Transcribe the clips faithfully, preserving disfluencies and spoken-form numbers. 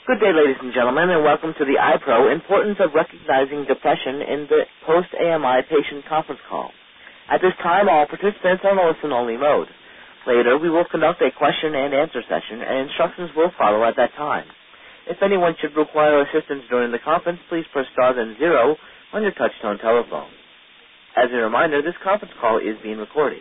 Good day, ladies and gentlemen, and welcome to the iPro Importance of Recognizing Depression in the Post-A M I Patient Conference Call. At this time, all participants are in listen-only mode. Later, we will conduct a question-and-answer session, and instructions will follow at that time. If anyone should require assistance during the conference, please press star then zero on your touch-tone telephone. As a reminder, this conference call is being recorded.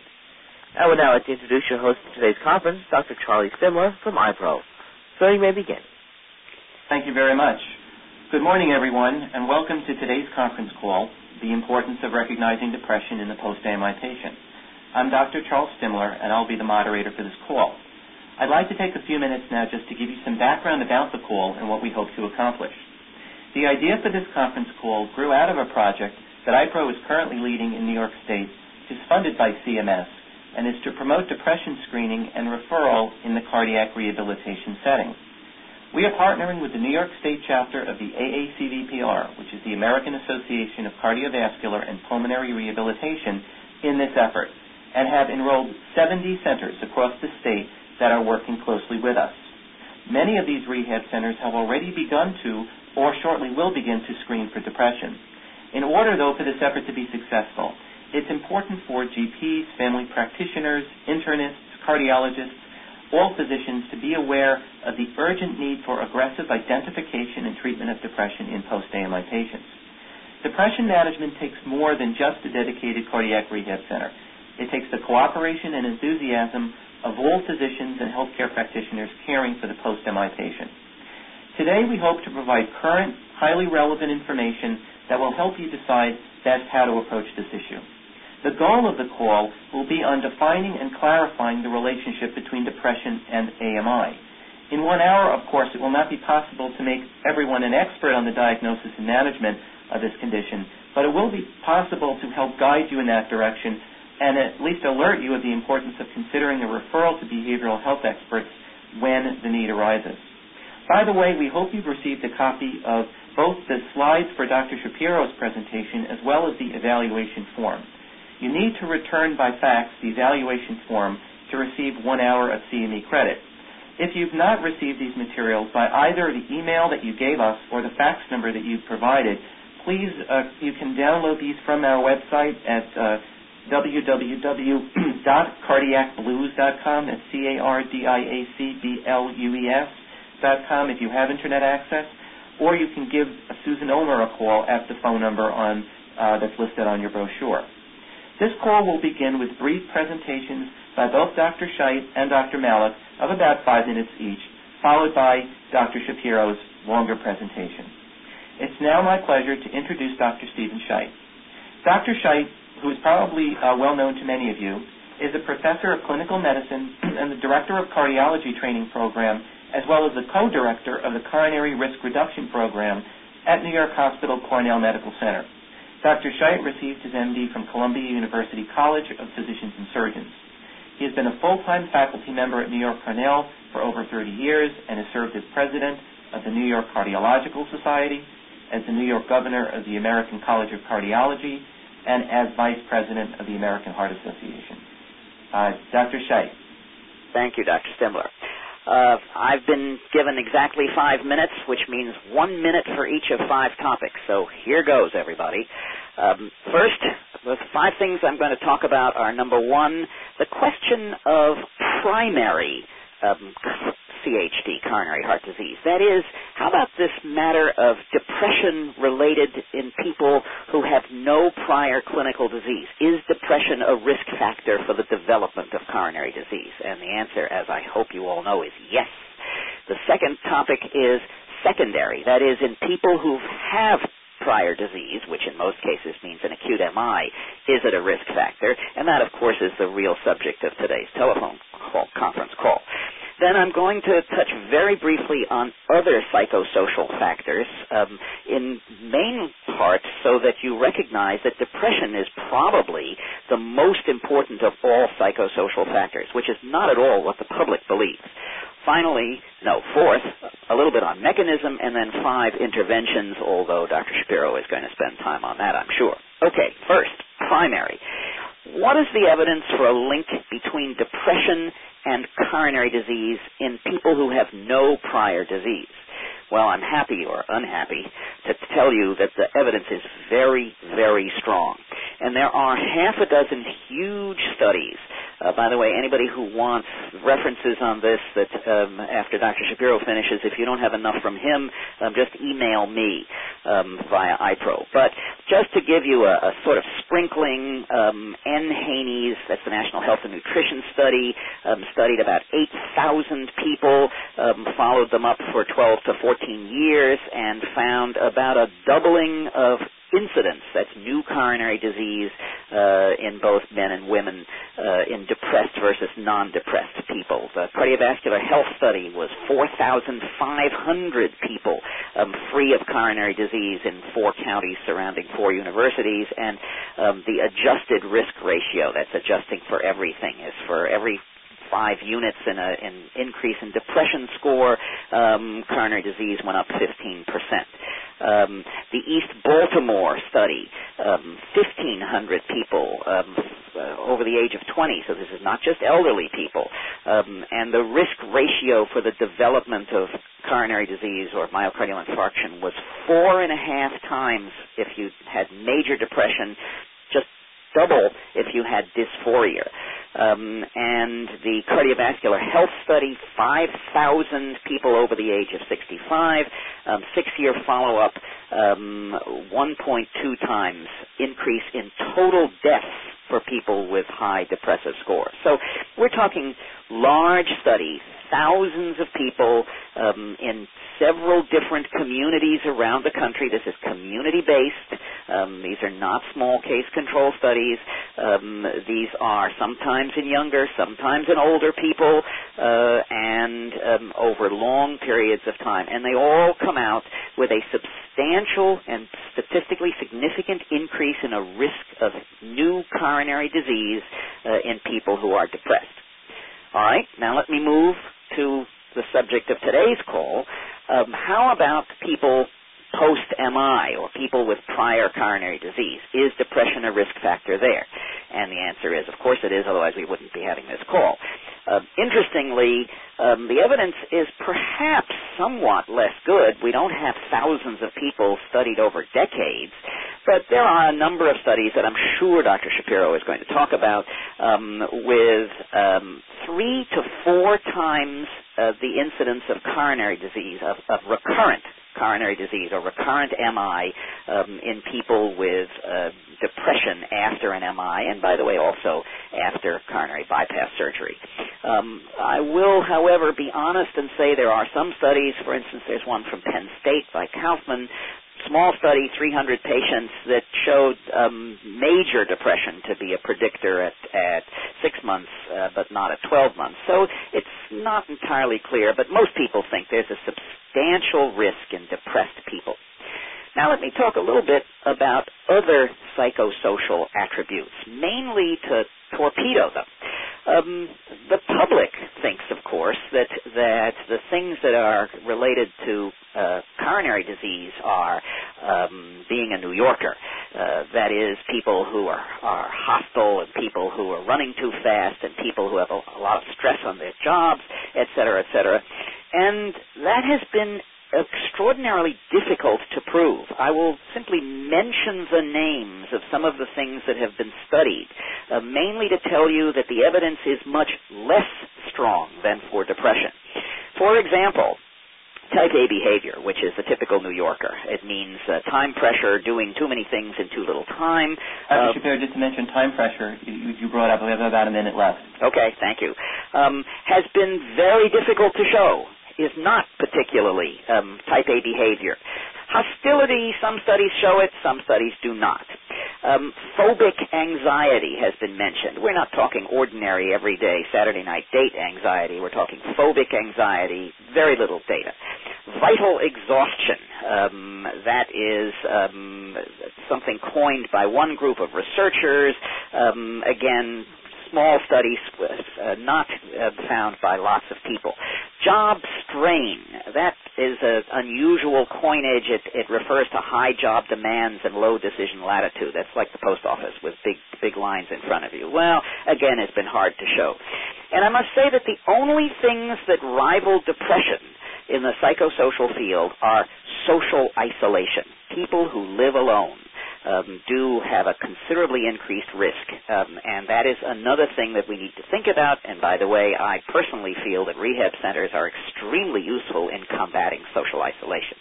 I would now like to introduce your host for today's conference, Doctor Charlie Stimler from iPro. Sir, you may begin. Thank you very much. Good morning, everyone, and welcome to today's conference call, The Importance of Recognizing Depression in the Post-A M I Patient. I'm Doctor Charles Stimler, and I'll be the moderator for this call. I'd like to take a few minutes now just to give you some background about the call and what we hope to accomplish. The idea for this conference call grew out of a project that iPro is currently leading in New York State, which is funded by C M S, and is to promote depression screening and referral in the cardiac rehabilitation setting. We are partnering with the New York State chapter of the A A C V P R, which is the American Association of Cardiovascular and Pulmonary Rehabilitation, in this effort, and have enrolled seventy centers across the state that are working closely with us. Many of these rehab centers have already begun to, or shortly will begin to, screen for depression. In order, though, for this effort to be successful, it's important for G Ps, family practitioners, internists, cardiologists, all physicians to be aware of the urgent need for aggressive identification and treatment of depression in post-A M I patients. Depression management takes more than just a dedicated cardiac rehab center. It takes the cooperation and enthusiasm of all physicians and healthcare practitioners caring for the post-A M I patient. Today, we hope to provide current, highly relevant information that will help you decide best how to approach this issue. The goal of the call will be on defining and clarifying the relationship between depression and A M I. In one hour, of course, it will not be possible to make everyone an expert on the diagnosis and management of this condition, but it will be possible to help guide you in that direction and at least alert you of the importance of considering a referral to behavioral health experts when the need arises. By the way, we hope you've received a copy of both the slides for Doctor Shapiro's presentation as well as the evaluation form. You need to return by fax the evaluation form to receive one hour of C M E credit. If you've not received these materials by either the email that you gave us or the fax number that you provided, please, uh, you can download these from our website at uh, w w w dot cardiac blues dot com. That's C A R D I A C B L U E S dot com if you have Internet access, or you can give Susan Ulmer a call at the phone number on uh, that's listed on your brochure. This call will begin with brief presentations by both Doctor Scheidt and Doctor Malik of about five minutes each, followed by Doctor Shapiro's longer presentation. It's now my pleasure to introduce Doctor Stephen Scheidt. Doctor Scheidt, who is probably uh, well known to many of you, is a professor of clinical medicine and the director of cardiology training program, as well as the co-director of the coronary risk reduction program at New York Hospital Cornell Medical Center. Doctor Scheidt received his M D from Columbia University College of Physicians and Surgeons. He has been a full-time faculty member at New York Cornell for over thirty years and has served as president of the New York Cardiological Society, as the New York governor of the American College of Cardiology, and as vice president of the American Heart Association. Uh, Doctor Scheidt. Thank you, Doctor Stimler. Uh, I've been given exactly five minutes, which means one minute for each of five topics. So here goes, everybody. Um, first, the five things I'm going to talk about are, number one, the question of primary um, C H D, coronary heart disease. That is, how about this matter of depression related in people who have no prior clinical disease? Is depression a risk factor for the development of coronary disease? And the answer, as I hope you all know, is yes. The second topic is secondary. That is, in people who have prior disease, which in most cases means an acute M I, is it a risk factor? And that, of course, is the real subject of today's telephone call, conference call. Then I'm going to touch very briefly on other psychosocial factors, um, in main part so that you recognize that depression is probably the most important of all psychosocial factors, which is not at all what the public believes. Finally, no, fourth, a little bit on mechanism, and then five, interventions, although Doctor Shapiro is going to spend time on that, I'm sure. Okay, first, primary. What is the evidence for a link between depression and coronary disease in people who have no prior disease? Well, I'm happy or unhappy to tell you that the evidence is very, very strong. And there are half a dozen huge studies. Uh, by the way, anybody who wants references on this that um, after Doctor Shapiro finishes, if you don't have enough from him, um, just email me um, via iPro. But just to give you a, a sort of sprinkling, um, N. Haney's, that's the National Health and Nutrition Study, um, studied about eight thousand people, um, followed them up for twelve to fourteen years, and found about a doubling of incidence, that's new coronary disease uh, in both men and women uh, in depressed versus non-depressed people. The cardiovascular health study was four thousand five hundred people um, free of coronary disease in four counties surrounding four universities, and um, the adjusted risk ratio, that's adjusting for everything, is for every five units in an in increase in depression score, um, coronary disease went up fifteen percent. Um, the East Baltimore study, um, fifteen hundred people um, uh, over the age of twenty, so this is not just elderly people, um, and the risk ratio for the development of coronary disease or myocardial infarction was four and a half times if you had major depression, just double if you had dysphoria. Um, and the cardiovascular health study, five thousand people over the age of sixty-five, um, six-year follow-up, um, one point two times increase in total deaths for people with high depressive scores. So we're talking large studies, thousands of people um, in several different communities around the country. This is community-based. Um, these are not small case control studies. Um, these are sometimes in younger, sometimes in older people, uh, and um, over long periods of time. And they all come out with a substantial and statistically significant increase in a risk of new coronary disease uh, in people who are depressed. All right, now let me move to the subject of today's call. Um, how about people post-M I or people with prior coronary disease? Is depression a risk factor there? And the answer is, of course it is, otherwise we wouldn't be having this call. Uh, interestingly, um, the evidence is perhaps somewhat less good. We don't have thousands of people studied over decades, but there are a number of studies that I'm sure Doctor Shapiro is going to talk about um, with um, three to four times uh, the incidence of coronary disease, of, of recurrent coronary disease or recurrent M I um, in people with uh, depression after an M I, and by the way, also after coronary bypass surgery. Um, I will, however, be honest and say there are some studies. For instance, there's one from Penn State by Kaufman, small study, three hundred patients, that showed um, major depression to be a predictor at, at six months, uh, but not at twelve months. So it's not entirely clear, but most people think there's a substantial risk in depressed people. Now let me talk a little bit about other psychosocial attributes, mainly to torpedo them. Um, the public thinks, of course, that that the things that are related to uh, coronary disease are um, being a New Yorker. Uh, that is, people who are, are hostile and people who are running too fast and people who have a, a lot of stress on their jobs, et cetera, et cetera. And that has been extraordinarily difficult to prove. I will simply mention the names of some of the things that have been studied, uh, mainly to tell you that the evidence is much less strong than for depression. For example, type A behavior, which is the typical New Yorker. It means uh, time pressure, doing too many things in too little time. Doctor Uh, Shapiro, just to mention time pressure, you, you brought up, we have about a minute left. Okay, thank you. Um, has been very difficult to show. Is not particularly um, type A behavior. Hostility, some studies show it, some studies do not. Um, phobic anxiety has been mentioned. We're not talking ordinary, everyday Saturday night date anxiety. We're talking phobic anxiety, very little data. Vital exhaustion, um, that is um, something coined by one group of researchers. Um, again, small studies, uh, not uh, found by lots of people. Job strain, that is an unusual coinage. It, it refers to high job demands and low decision latitude. That's like the post office with big, big lines in front of you. Well, again, it's been hard to show. And I must say that the only things that rival depression in the psychosocial field are social isolation. People who live alone um, do have a considerably increased risk, um, and that is another thing that we need to think about. And by the way, I personally feel that rehab centers are extremely useful in combating social isolation.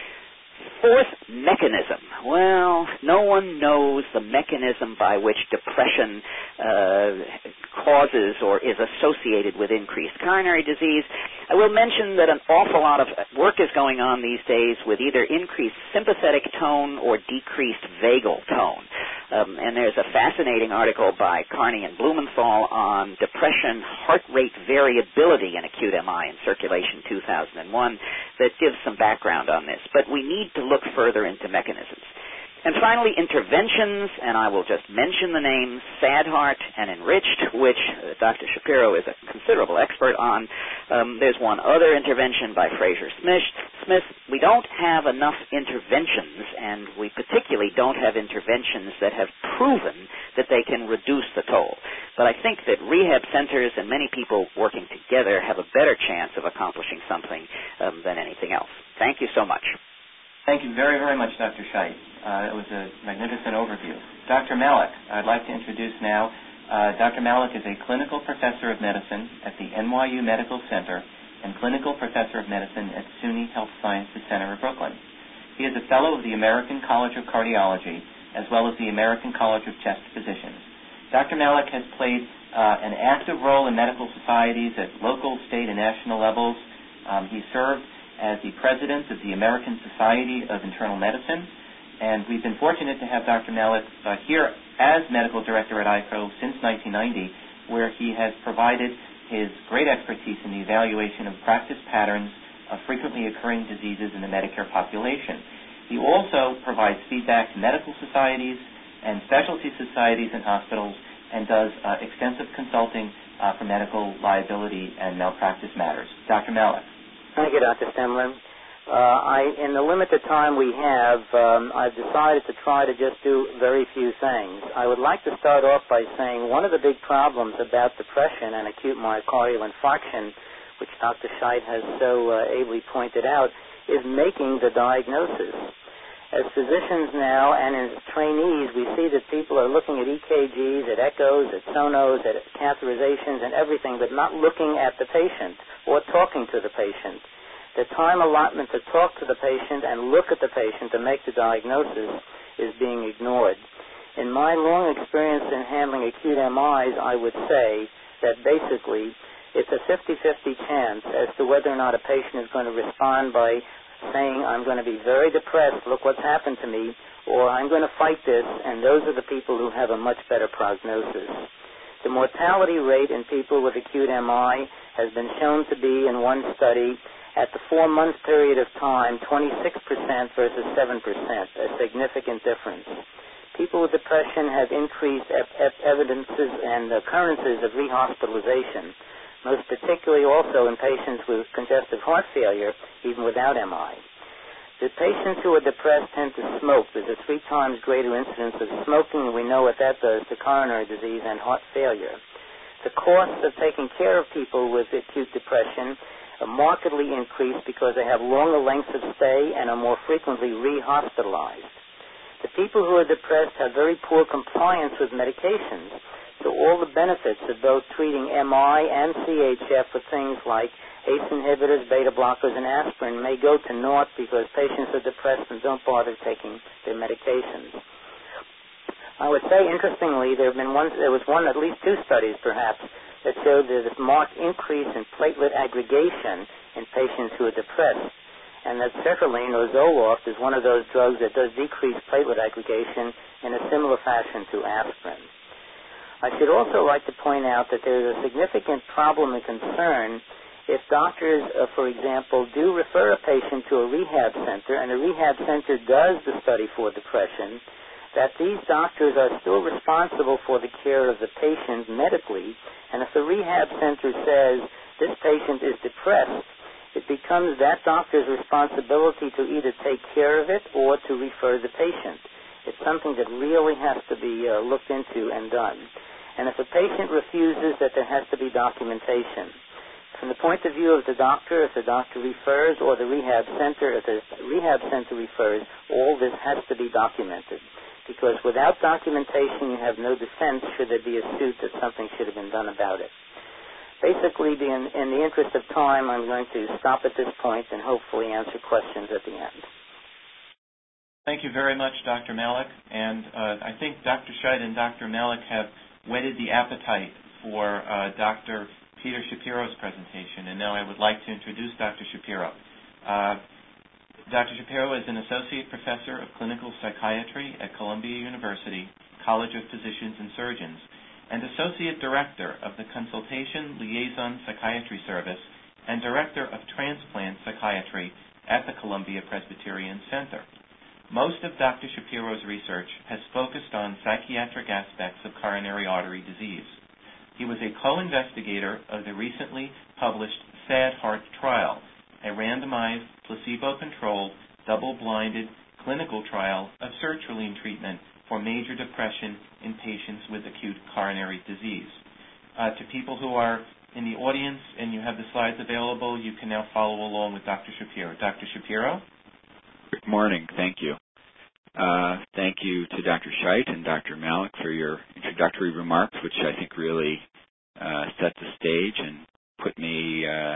Fourth mechanism. Well, no one knows the mechanism by which depression uh, causes or is associated with increased coronary disease. I will mention that an awful lot of work is going on these days with either increased sympathetic tone or decreased vagal tone. Um, and there's a fascinating article by Carney and Blumenthal on depression heart rate variability in acute M I in Circulation two thousand one that gives some background on this. But we need to look further into mechanisms. And finally, interventions, and I will just mention the names SADHART and Enriched, which uh, Doctor Shapiro is a considerable expert on. Um, there's one other intervention by Fraser Smith. Smith. We don't have enough interventions, and we particularly don't have interventions that have proven that they can reduce the toll. But I think that rehab centers and many people working together have a better chance of accomplishing something um, than anything else. Thank you so much. Thank you very, very much, Doctor Scheidt. Uh, it was a magnificent overview. Doctor Malik, I'd like to introduce now. Uh, Doctor Malik is a clinical professor of medicine at the N Y U Medical Center and clinical professor of medicine at SUNY Health Sciences Center of Brooklyn. He is a fellow of the American College of Cardiology as well as the American College of Chest Physicians. Doctor Malik has played uh, an active role in medical societies at local, state, and national levels. Um, he served as the president of the American Society of Internal Medicine, and we've been fortunate to have Doctor Malik uh, here as medical director at I P R O since nineteen ninety, where he has provided his great expertise in the evaluation of practice patterns of frequently occurring diseases in the Medicare population. He also provides feedback to medical societies and specialty societies and hospitals and does uh, extensive consulting uh, for medical liability and malpractice matters. Doctor Malik. Thank you, Doctor Stimler. Uh, I, in the limited time we have, um, I've decided to try to just do very few things. I would like to start off by saying one of the big problems about depression and acute myocardial infarction, which Doctor Scheidt has so uh, ably pointed out, is making the diagnosis. As physicians now and as trainees, we see that people are looking at E K Gs, at echoes, at sonos, at catheterizations and everything, but not looking at the patient or talking to the patient. The time allotment to talk to the patient and look at the patient to make the diagnosis is being ignored. In my long experience in handling acute M Is, I would say that basically it's a fifty-fifty chance as to whether or not a patient is going to respond by saying, I'm going to be very depressed, look what's happened to me, or I'm going to fight this, and those are the people who have a much better prognosis. The mortality rate in people with acute M I has been shown to be, in one study, at the four-month period of time, twenty-six percent versus seven percent, a significant difference. People with depression have increased ep- ep- evidences and occurrences of rehospitalization, most particularly also in patients with congestive heart failure, even without M I. The patients who are depressed tend to smoke. There's a three times greater incidence of smoking, and we know what that does to coronary disease and heart failure. The costs of taking care of people with acute depression are markedly increased because they have longer lengths of stay and are more frequently re-hospitalized. The people who are depressed have very poor compliance with medications, so all the benefits of both treating M I and C H F with things like A C E inhibitors, beta blockers, and aspirin may go to naught because patients are depressed and don't bother taking their medications. I would say, interestingly, there have been one, there was one, at least two studies perhaps, that showed there's a marked increase in platelet aggregation in patients who are depressed, and that sertraline or Zoloft is one of those drugs that does decrease platelet aggregation in a similar fashion to aspirin. I should also like to point out that there is a significant problem and concern if doctors, uh, for example, do refer a patient to a rehab center, and a rehab center does the study for depression, that these doctors are still responsible for the care of the patient medically, and if the rehab center says this patient is depressed, it becomes that doctor's responsibility to either take care of it or to refer the patient. It's something that really has to be uh, looked into and done. And if a patient refuses, that there has to be documentation. from the point of view of the doctor, if the doctor refers, or the rehab center, if the rehab center refers, all this has to be documented. Because without documentation, you have no defense should there be a suit that something should have been done about it. Basically, in, in the interest of time, I'm going to stop at this point and hopefully answer questions at the end. Thank you very much, Doctor Malik. And uh, I think Doctor Scheidt and Doctor Malik have whetted the appetite for uh, Doctor Peter Shapiro's presentation, and now I would like to introduce Doctor Shapiro. Uh, Doctor Shapiro is an Associate Professor of Clinical Psychiatry at Columbia University, College of Physicians and Surgeons, and Associate Director of the Consultation Liaison Psychiatry Service and Director of Transplant Psychiatry at the Columbia Presbyterian Center. Most of Doctor Shapiro's research has focused on psychiatric aspects of coronary artery disease. He was a co-investigator of the recently published SAD Heart trial, a randomized, placebo-controlled, double-blinded clinical trial of sertraline treatment for major depression in patients with acute coronary disease. Uh, to people who are in the audience and you have the slides available, you can now follow along with Doctor Shapiro. Doctor Shapiro? Good morning. Thank you. Uh, thank you to Doctor Scheidt and Doctor Malik for your introductory remarks, which I think really uh, set the stage and put me uh,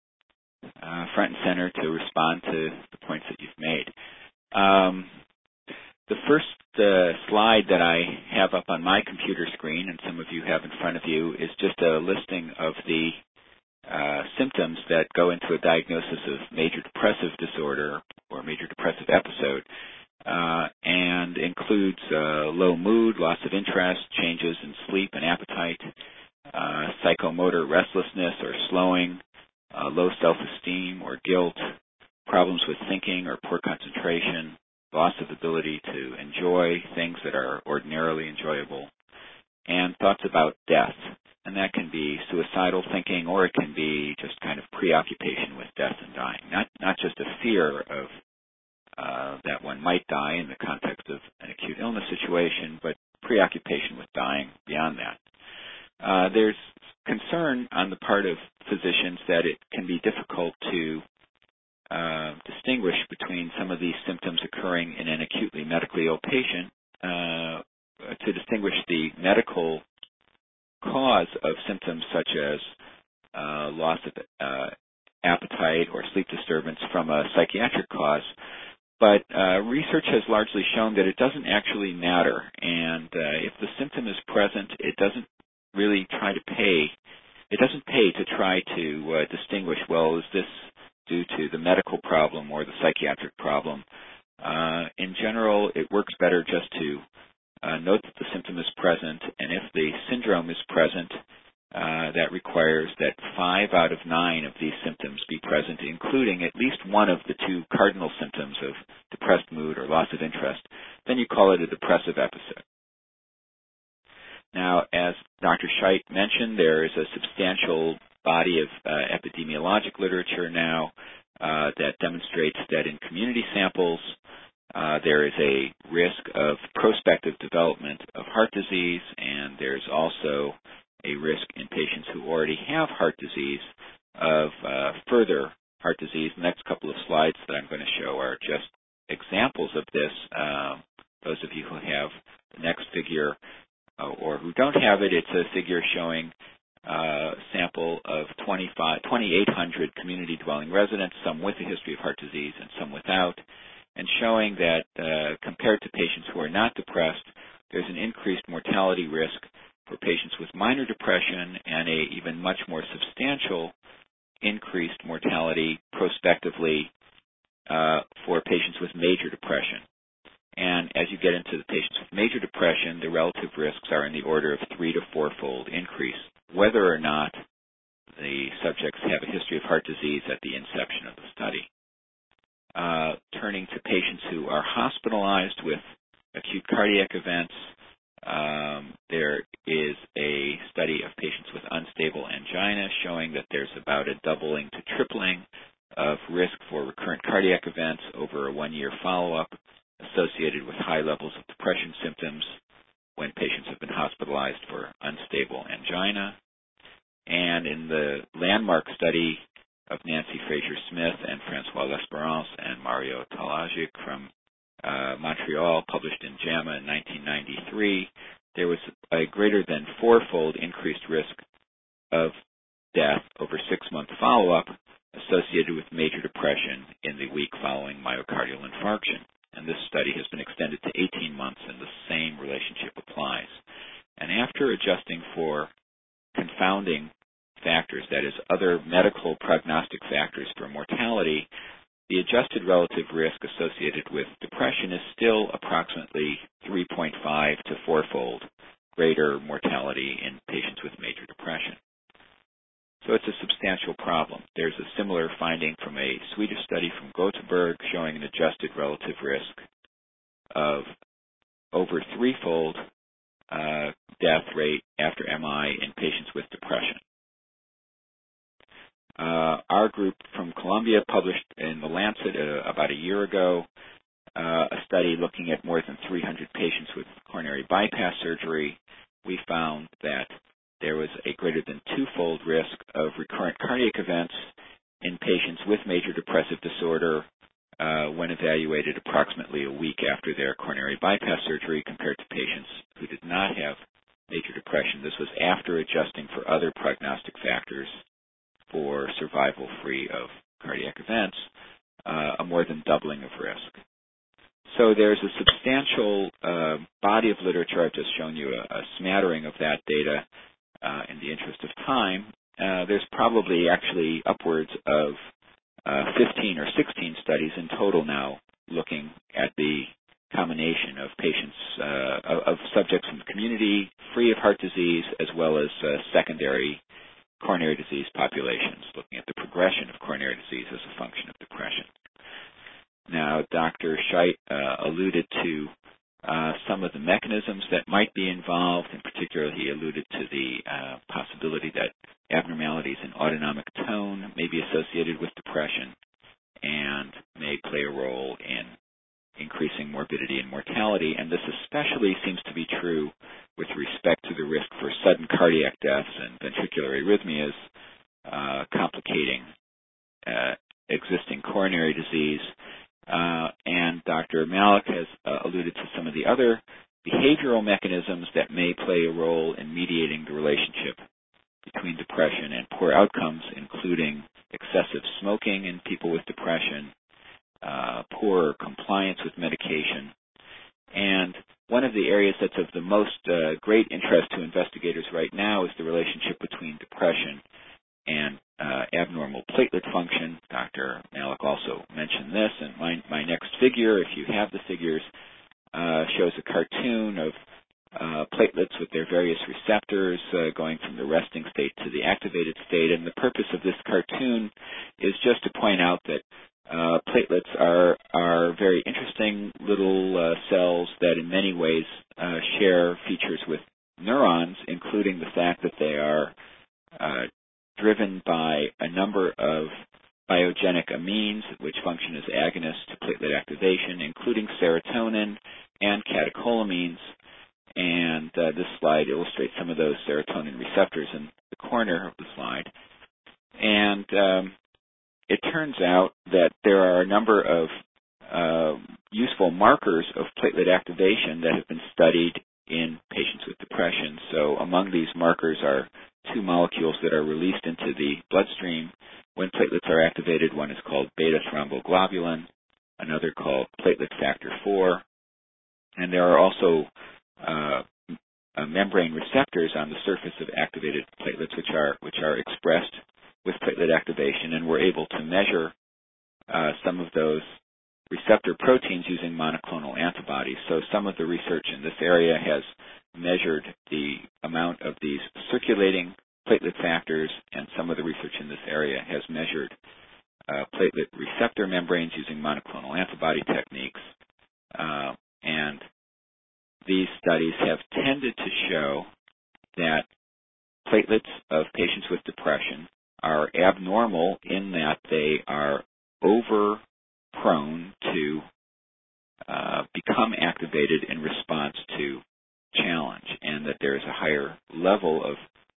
uh, front and center to respond to the points that you've made. Um, the first uh, slide that I have up on my computer screen, and some of you have in front of you, is just a listing of the uh, symptoms that go into a diagnosis of major depressive disorder or major depressive episode. Uh, and includes uh, low mood, loss of interest, changes in sleep and appetite, uh, psychomotor restlessness or slowing, uh, low self-esteem or guilt, problems with thinking or poor concentration, loss of ability to enjoy things that are ordinarily enjoyable, and thoughts about death. And that can be suicidal thinking, or it can be just kind of preoccupation with death and dying, not not just a fear of Uh, that one might die in the context of an acute illness situation, but preoccupation with dying beyond that. Uh, there's concern on the part of physicians that it can be difficult to uh, distinguish between some of these symptoms occurring in an acutely medically ill patient, uh, to distinguish the medical cause of symptoms such as uh, loss of uh, appetite or sleep disturbance from a psychiatric cause. But uh, research has largely shown that it doesn't actually matter, and uh, if the symptom is present, it doesn't really try to pay. It doesn't pay to try to uh, distinguish, well, is this due to the medical problem or the psychiatric problem? Uh, in general, it works better just to uh, note that the symptom is present, and if the syndrome is present, Uh, that requires that five out of nine of these symptoms be present, including at least one of the two cardinal symptoms of depressed mood or loss of interest. Then you call it a depressive episode. Now, as Doctor Scheidt mentioned, there is a substantial body of uh, epidemiologic literature now uh, that demonstrates that in community samples, uh, there is a risk of prospective development of heart disease, and there's also a risk in patients who already have heart disease of uh, further heart disease. The next couple of slides that I'm going to show are just examples of this. Um, those of you who have the next figure uh, or who don't have it, it's a figure showing uh, a sample of twenty-eight hundred community dwelling residents, some with a history of heart disease and some without, and showing that uh, compared to patients who are not depressed, there's an increased mortality risk for patients with minor depression and a even much more substantial increased mortality prospectively uh, for patients with major depression. And as you get into the patients with major depression, the relative risks are in the order of three to four-fold increase, whether or not the subjects have a history of heart disease at the inception of the study. Uh, turning to patients who are hospitalized with acute cardiac events, Um, there is a study of patients with unstable angina showing that there's about a doubling to tripling of risk for recurrent cardiac events over a one-year follow-up associated with high levels of depression symptoms when patients have been hospitalized for unstable angina. And in the landmark study of Nancy Fraser-Smith and Francois L'Espérance and Mario Talajic from uh, Montreal, published in JAMA in nineteen ninety-three, there was a greater than fourfold increased risk of death over six-month follow-up associated with major depression in the week following myocardial infarction. And this study has been extended to eighteen months, and the same relationship applies. And after adjusting for confounding factors, that is, other medical prognostic factors for mortality, the adjusted relative risk associated with depression is still approximately three point five to fourfold greater mortality in patients with major depression. So it's a substantial problem. There's a similar finding from a Swedish study from Gothenburg showing an adjusted relative risk of over threefold uh, death rate after M I in patients with depression. Uh, our group from Columbia published in The Lancet uh, about a year ago uh, a study looking at more than three hundred patients with coronary bypass surgery. We found that there was a greater than twofold risk of recurrent cardiac events in patients with major depressive disorder uh, when evaluated approximately a week after their coronary bypass surgery compared to patients who did not have major depression. This was after adjusting for other prognostic factors for survival free of cardiac events, uh, a more than doubling of risk. So there's a substantial uh, body of literature. I've just shown you a, a smattering of that data uh, in the interest of time. Uh, there's probably actually upwards of uh, fifteen or sixteen studies in total now looking at the combination of patients, uh, of, of subjects in the community free of heart disease as well as uh, secondary coronary disease populations, looking at the progression of coronary disease as a function of depression. Now, Doctor Scheidt uh, alluded to uh, some of the mechanisms that might be involved. In particular, he alluded to the uh, possibility that abnormalities in autonomic tone may be associated with depression and may play a role in increasing morbidity and mortality. And this especially seems to be true with respect to the risk for sudden cardiac deaths and ventricular arrhythmias, uh, complicating uh, existing coronary disease. Uh, and Doctor Malik has uh, alluded to some of the other behavioral mechanisms that may play a role in mediating the relationship between depression and poor outcomes, including excessive smoking in people with depression, uh, poor compliance with medication. And one of the areas that's of the most uh, great interest to investigators right now is the relationship between depression and uh, abnormal platelet function. Doctor Malik also mentioned this, and my, my next figure, if you have the figures, uh, shows a cartoon of uh, platelets with their various receptors uh, going from the resting state to the activated state. And the purpose of this cartoon is just to point out that uh, platelets are, are very interesting little uh, cells that in many ways uh, share features with neurons, including the fact that they are uh, driven by a number of biogenic amines which function as agonists to platelet activation, including serotonin and catecholamines. And uh, this slide illustrates some of those serotonin receptors in the corner of the slide. And um, it turns out that there are a number of uh, useful markers of platelet activation that have been studied in patients with depression. So among these markers are two molecules that are released into the bloodstream when platelets are activated. One is called beta-thromboglobulin, another called platelet factor four. And there are also uh, uh, membrane receptors on the surface of activated platelets which are which are expressed with platelet activation, and we're able to measure uh, some of those receptor proteins using monoclonal antibodies. So some of the research in this area has measured the amount of these circulating platelet factors, and some of the research in this area has measured uh, platelet receptor membranes using monoclonal antibody techniques. Uh, and these studies have tended to show that platelets of patients with depression are abnormal in that they are over prone to uh, become activated in response to challenge, and that there is a higher level of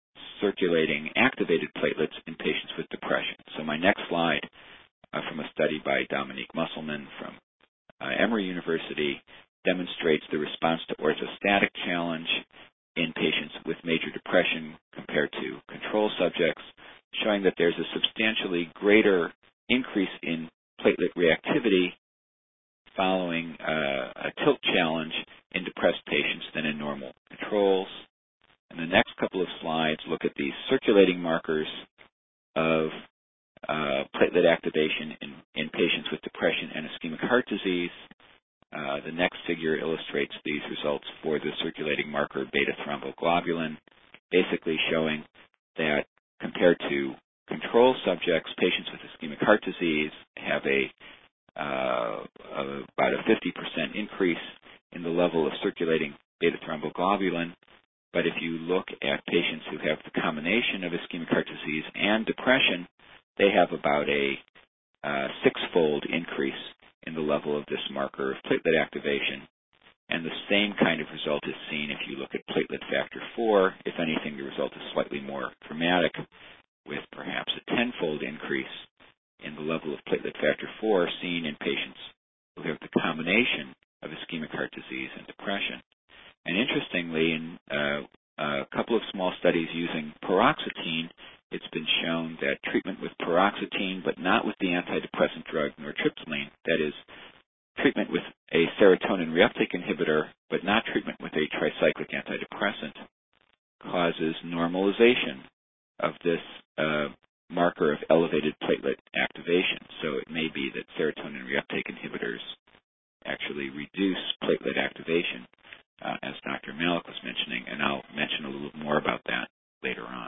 circulating activated platelets in patients with depression. So my next slide uh, from a study by Dominique Musselman from uh, Emory University demonstrates the response to orthostatic challenge in patients with major depression compared to control subjects, showing that there's a substantially greater increase in platelet reactivity following uh, a tilt challenge in depressed patients than in normal controls. And the next couple of slides look at the circulating markers of uh, platelet activation in, in patients with depression and ischemic heart disease. Uh, the next figure illustrates these results for the circulating marker beta thromboglobulin, basically showing that compared to control subjects, patients with ischemic heart disease have a uh, about a fifty percent increase in the level of circulating beta thromboglobulin. But if you look at patients who have the combination of ischemic heart disease and depression, they have about a uh, six-fold increase in the level of this marker of platelet activation. And the same kind of result is seen if you look at platelet factor four. If anything, the result is slightly more dramatic, with perhaps a tenfold increase in the level of platelet factor four seen in patients who have the combination of ischemic heart disease and depression. And interestingly, in uh, a couple of small studies using paroxetine, it's been shown that treatment with paroxetine, but not with the antidepressant drug nortriptyline, that is, treatment with a serotonin reuptake inhibitor, but not treatment with a tricyclic antidepressant, causes normalization of this uh, marker of elevated platelet activation. So it may be that serotonin reuptake inhibitors actually reduce platelet activation, uh, as Doctor Malik was mentioning, and I'll mention a little more about that later on.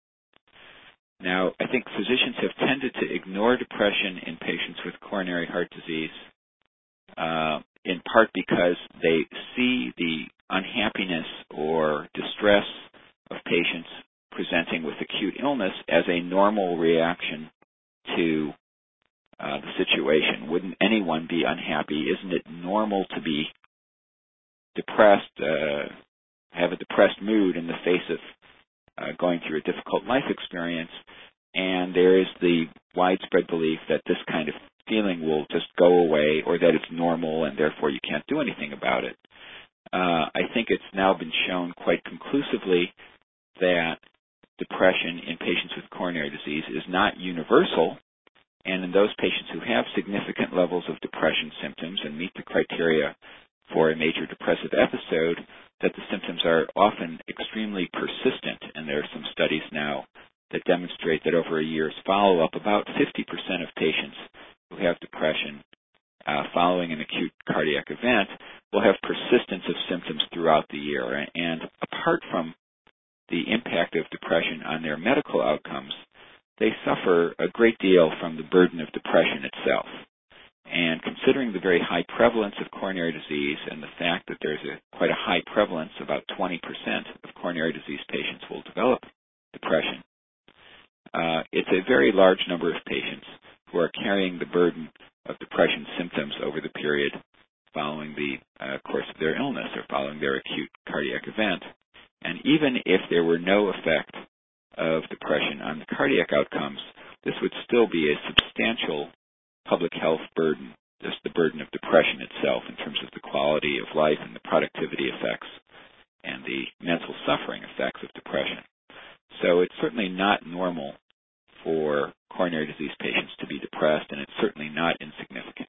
Now, I think physicians have tended to ignore depression in patients with coronary heart disease, uh, in part because they see the unhappiness or distress of patients presenting with acute illness as a normal reaction to uh, the situation. Wouldn't anyone be unhappy? Isn't it normal to be depressed, uh, have a depressed mood in the face of uh, going through a difficult life experience? And there is the widespread belief that this kind of feeling will just go away, or that it's normal and therefore you can't do anything about it. Uh, I think it's now been shown quite conclusively that depression in patients with coronary disease is not universal, and in those patients who have significant levels of depression symptoms and meet the criteria for a major depressive episode, that the symptoms are often extremely persistent. And there are some studies now that demonstrate that over a year's follow-up, about fifty percent of patients who have depression uh, following an acute cardiac event will have persistence of symptoms throughout the year. And apart from the impact of depression on their medical outcomes, they suffer a great deal from the burden of depression itself. And considering the very high prevalence of coronary disease and the fact that there's a, quite a high prevalence, about twenty percent of coronary disease patients will develop depression, uh, it's a very large number of patients who are carrying the burden of depression symptoms over the period following the uh, course of their illness or following their acute cardiac event. And even if there were no effect of depression on the cardiac outcomes, this would still be a substantial public health burden, just the burden of depression itself in terms of the quality of life and the productivity effects and the mental suffering effects of depression. So it's certainly not normal for coronary disease patients to be depressed, and it's certainly not insignificant.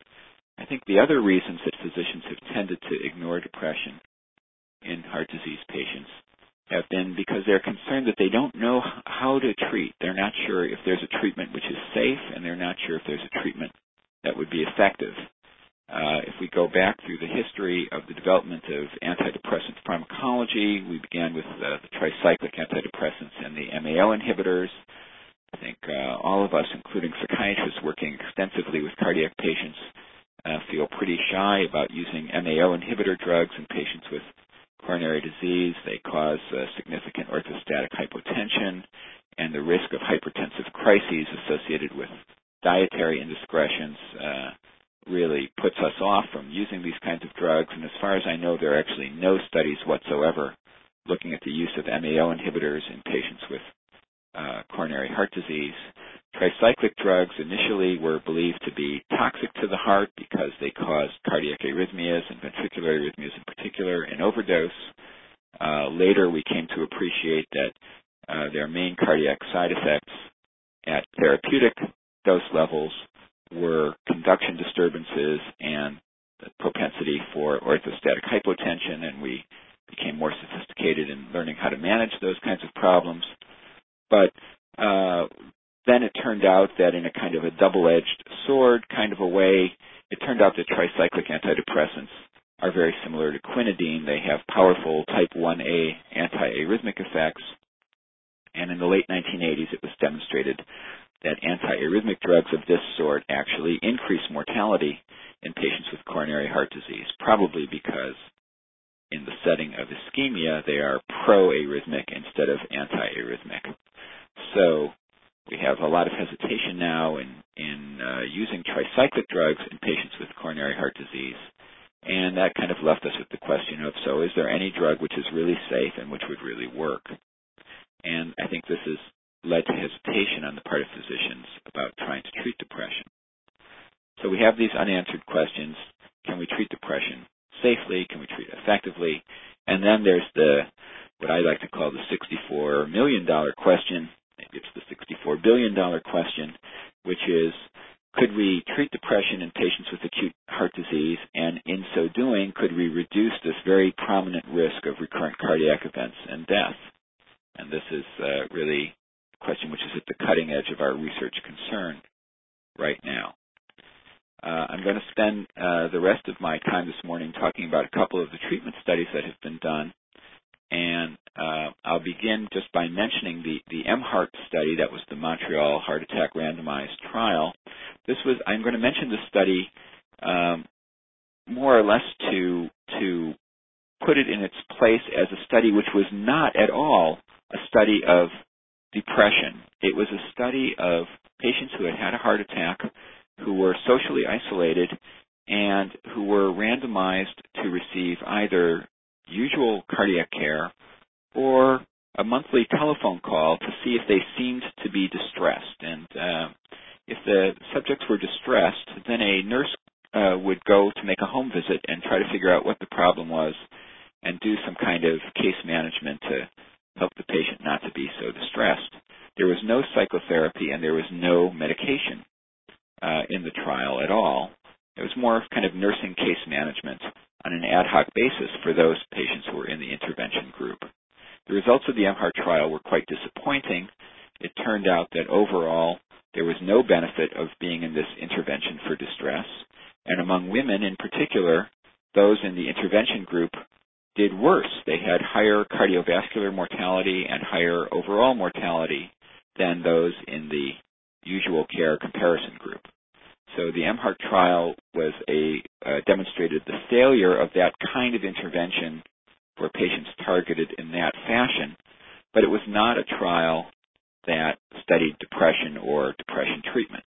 I think the other reasons that physicians have tended to ignore depression in heart disease patients have been because they're concerned that they don't know how to treat. They're not sure if there's a treatment which is safe, and they're not sure if there's a treatment that would be effective. Uh, if we go back through the history of the development of antidepressant pharmacology, we began with uh, the tricyclic antidepressants and the M A O inhibitors. I think uh, all of us, including psychiatrists working extensively with cardiac patients, uh, feel pretty shy about using M A O inhibitor drugs in patients with coronary disease. They cause uh, significant orthostatic hypotension, and the risk of hypertensive crises associated with dietary indiscretions uh, really puts us off from using these kinds of drugs. And as far as I know, there are actually no studies whatsoever looking at the use of M A O inhibitors in patients with uh, coronary heart disease. Tricyclic drugs initially were believed to be toxic to the heart because they caused cardiac arrhythmias and ventricular arrhythmias in particular in overdose. Uh, later, we came to appreciate that uh, their main cardiac side effects at therapeutic dose levels were conduction disturbances and the propensity for orthostatic hypotension, and we became more sophisticated in learning how to manage those kinds of problems. But uh, then it turned out that in a kind of a double-edged sword kind of a way, it turned out that tricyclic antidepressants are very similar to quinidine. They have powerful type one A antiarrhythmic effects. And in the late nineteen eighties, it was demonstrated that antiarrhythmic drugs of this sort actually increase mortality in patients with coronary heart disease, probably because in the setting of ischemia, they are pro-arrhythmic instead of antiarrhythmic. So we have a lot of hesitation now in, in uh, using tricyclic drugs in patients with coronary heart disease. And that kind of left us with the question of, so is there any drug which is really safe and which would really work? And I think this has led to hesitation on the part of physicians about trying to treat depression. So we have these unanswered questions. Can we treat depression safely? Can we treat it effectively? And then there's the, what I like to call the sixty-four million dollars question. Maybe it's the sixty-four billion dollars question, which is, could we treat depression in patients with acute heart disease, and in so doing, could we reduce this very prominent risk of recurrent cardiac events and death? And this is uh, really a question which is at the cutting edge of our research concern right now. Uh, I'm going to spend uh, the rest of my time this morning talking about a couple of the treatment studies that have been done. And uh, I'll begin just by mentioning the, the M HEART study. That was the Montreal Heart Attack Randomized Trial. This was, I'm going to mention the study um, more or less to, to put it in its place as a study which was not at all a study of depression. It was a study of patients who had had a heart attack, who were socially isolated, and who were randomized to receive either usual cardiac care or a monthly telephone call to see if they seemed to be distressed. And uh, if the subjects were distressed, then a nurse uh, would go to make a home visit and try to figure out what the problem was and do some kind of case management to help the patient not to be so distressed. There was no psychotherapy and there was no medication uh, in the trial at all. It was more of kind of nursing case management on an ad hoc basis for those patients who were in the intervention group. The results of the M HEART trial were quite disappointing. It turned out that overall there was no benefit of being in this intervention for distress, and among women in particular, those in the intervention group did worse. They had higher cardiovascular mortality and higher overall mortality than those in the usual care comparison group. So the M HEART trial was a uh, demonstrated the failure of that kind of intervention for patients targeted in that fashion, but it was not a trial that studied depression or depression treatment.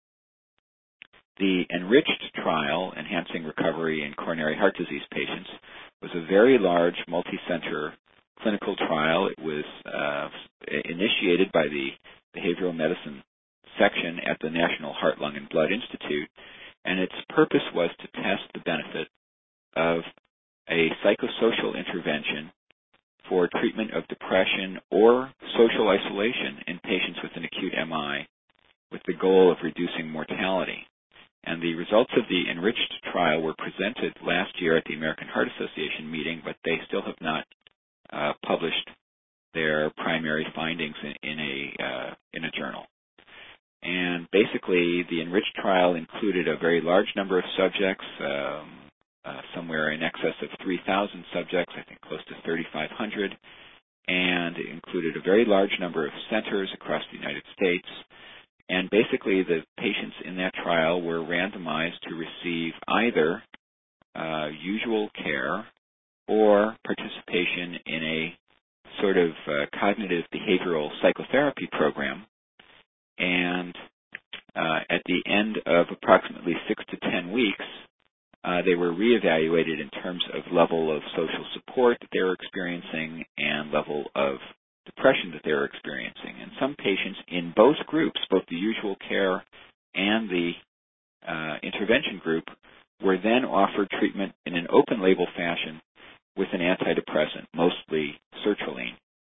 The ENRICHED trial, Enhancing Recovery in Coronary Heart Disease Patients, was a very large multi-center clinical trial. It was uh, initiated by the Behavioral Medicine section at the National Heart, Lung, and Blood Institute, and its purpose was to test the benefit of a psychosocial intervention for treatment of depression or social isolation in patients with an acute M I with the goal of reducing mortality. And the results of the ENRICHED trial were presented last year at the American Heart Association meeting, but they still have not uh, published their primary findings in, in a uh, in a journal. And basically, the ENRICHED trial included a very large number of subjects, um, uh, somewhere in excess of three thousand subjects, I think close to thirty-five hundred, and it included a very large number of centers across the United States. And basically, the patients in that trial were randomized to receive either uh, usual care or participation in a sort of uh, cognitive behavioral psychotherapy program. And uh, at the end of approximately six to ten weeks, uh, they were reevaluated in terms of level of social support that they were experiencing and level of depression that they were experiencing. And some patients in both groups, both the usual care and the uh, intervention group, were then offered treatment in an open-label fashion with an antidepressant, mostly sertraline,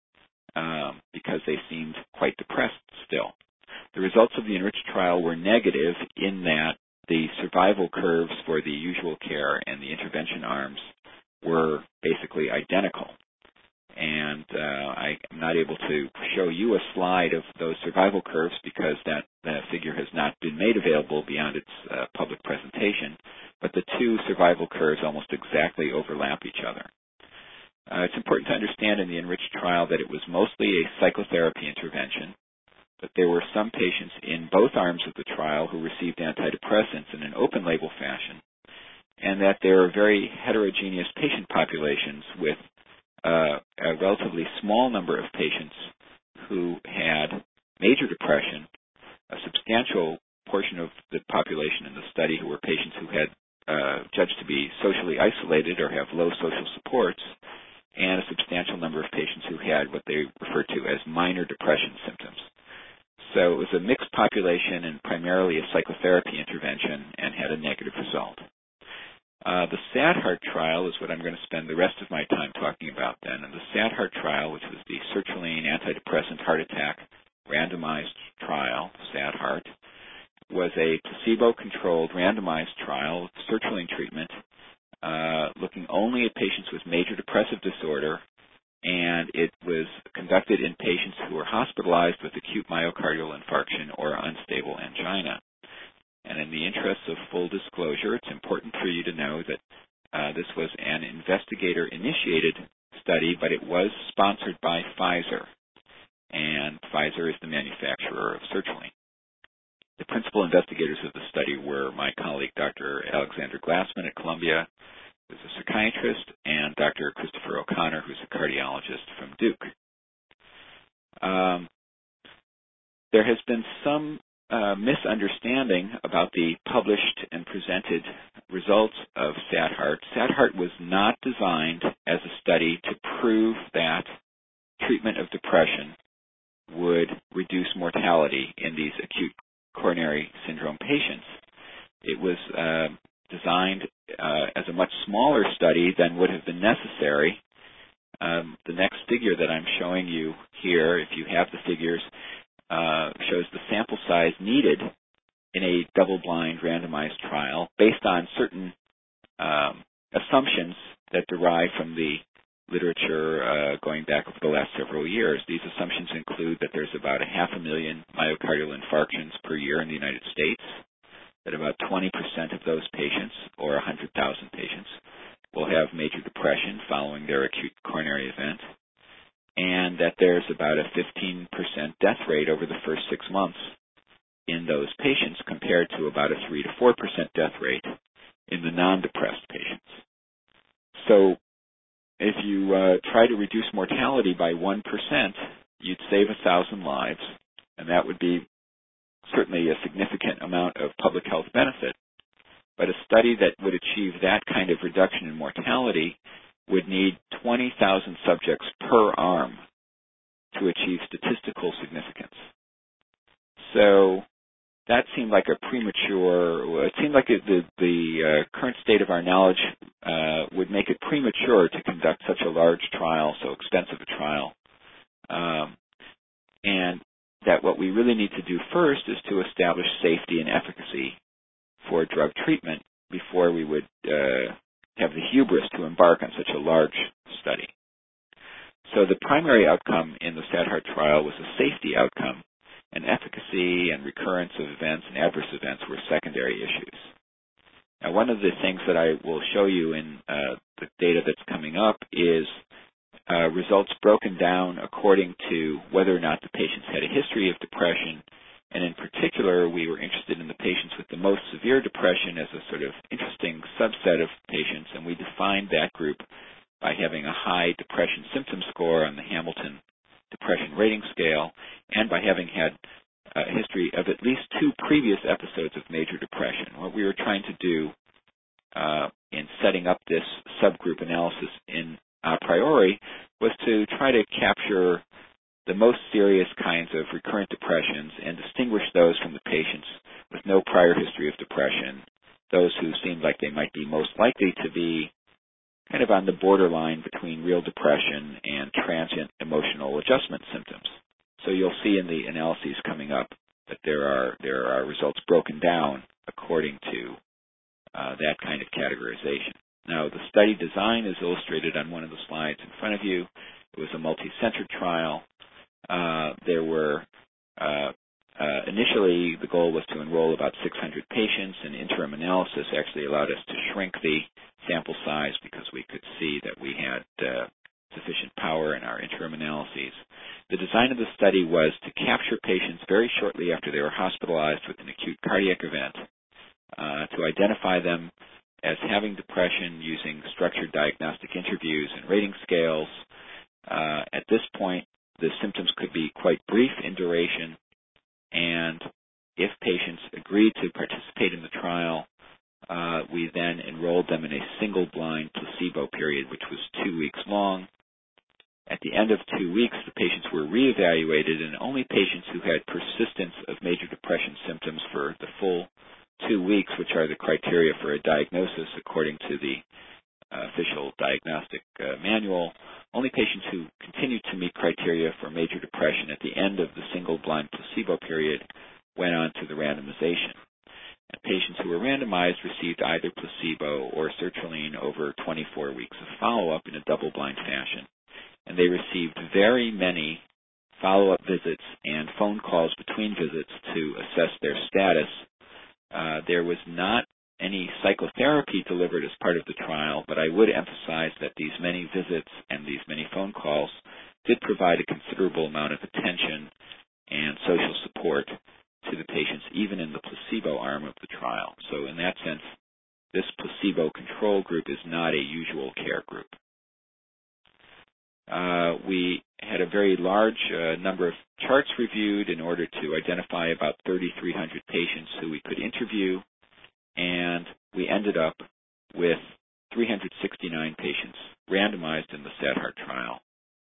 um, because they seemed quite depressed still. The results of the enriched trial were negative in that the survival curves for the usual care and the intervention arms were basically identical. And uh, I'm not able to show you a slide of those survival curves because that, that figure has not been made available beyond its uh, public presentation, but the two survival curves almost exactly overlap each other. Uh, it's important to understand in the enriched trial that it was mostly a psychotherapy intervention, but there were some patients in both arms of the trial who received antidepressants in an open-label fashion, and that there are very heterogeneous patient populations with uh, a relatively small number of patients who had major depression, a substantial portion of the population in the study who were patients who had uh, judged to be socially isolated or have low social supports, and a substantial number of patients who had what they refer to as minor depression symptoms. So it was a mixed population and primarily a psychotherapy intervention and had a negative result. Uh, the SADHART trial is what I'm going to spend the rest of my time talking about then. And the SADHART trial, which was the sertraline antidepressant heart attack randomized trial, SADHART, was a placebo-controlled randomized trial of sertraline treatment uh, looking only at patients with major depressive disorder, and it was conducted in patients who were hospitalized with acute myocardial infarction or unstable angina. And in the interest of full disclosure, it's important for you to know that uh, this was an investigator-initiated study, but it was sponsored by Pfizer, and Pfizer is the manufacturer of sertraline. The principal investigators of the study were my colleague, Doctor Alexander Glassman at Columbia, who's a psychiatrist, and Doctor Christopher O'Connor, who's a cardiologist from Duke. Um, there has been some uh, misunderstanding about the published and presented results of SADHART. SADHART was not designed as a study to prove that treatment of depression would reduce mortality in these acute coronary syndrome patients. It was uh, designed uh, as a much smaller study than would have been necessary. Um, the next figure that I'm showing you here, if you have the figures, uh, shows the sample size needed in a double-blind randomized trial based on certain um, assumptions that derive from the literature uh, going back over the last several years. These assumptions include that there's about a half a million myocardial infarctions per year in the United States, that about twenty percent of those patients, or one hundred thousand patients, will have major depression following their acute coronary event, and that there's about a fifteen percent death rate over the first six months in those patients compared to about a three to four percent death rate in the non-depressed patients. So if you uh, try to reduce mortality by one percent, you'd save one thousand lives, and that would be certainly a significant amount of public health benefit. But a study that would achieve that kind of reduction in mortality would need twenty thousand subjects per arm to achieve statistical significance. So that seemed like a premature, it seemed like it, the, the uh, current state of our knowledge uh, would make it premature to conduct such a large trial, so expensive a trial. Um, and that what we really need to do first is to establish safety and efficacy for drug treatment before we would uh, have the hubris to embark on such a large study. So the primary outcome in the SADHART trial was a safety outcome, and efficacy and recurrence of events and adverse events were secondary issues. Now, one of the things that I will show you in uh, the data that's coming up is uh, results broken down according to whether or not the patients had a history of depression, and in particular, we were interested in the patients with the most severe depression as a sort of interesting subset of patients, and we defined that group by having a high depression symptom score on the Hamilton Depression Rating Scale, and by having had a history of at least two previous episodes of major depression. What we were trying to do uh, in setting up this subgroup analysis in a priori was to try to capture the most serious kinds of recurrent depressions and distinguish those from the patients with no prior history of depression, those who seemed like they might be most likely to be kind of on the borderline between real depression and transient emotional adjustment symptoms. So you'll see in the analyses coming up that there are there are results broken down according to uh, that kind of categorization. Now, the study design is illustrated on one of the slides in front of you. It was a multi-center trial. Uh, there were uh, uh, initially the goal was to enroll about six hundred patients. An interim analysis actually allowed us to shrink the sample size because we could see that we had uh, sufficient power in our interim analyses. The design of the study was to capture patients very shortly after they were hospitalized with an acute cardiac event, uh, to identify them as having depression using structured diagnostic interviews and rating scales. Uh, at this point, the symptoms could be quite brief in duration, and if patients agreed to participate in the trial, uh, we then enrolled them in a single-blind placebo period, which was two weeks long. At the end of two weeks, the patients were reevaluated, and only patients who had persistence of major depression symptoms for the full two weeks, which are the criteria for a diagnosis according to the uh, official diagnostic uh, manual, only patients who continued to meet criteria for major depression at the end of the single-blind placebo period went on to the randomization. And patients who were randomized received either placebo or sertraline over twenty-four weeks of follow-up in a double-blind fashion. And they received very many follow-up visits and phone calls between visits to assess their status. Uh, there was not any psychotherapy delivered as part of the trial, but I would emphasize that these many visits and these many phone calls did provide a considerable amount of attention and social support to the patients, even in the placebo arm of the trial. So in that sense, this placebo control group is not a usual care group. Uh, we had a very large uh, number of charts reviewed in order to identify about thirty-three hundred patients who we could interview, and we ended up with three hundred sixty-nine patients randomized in the SADHART trial.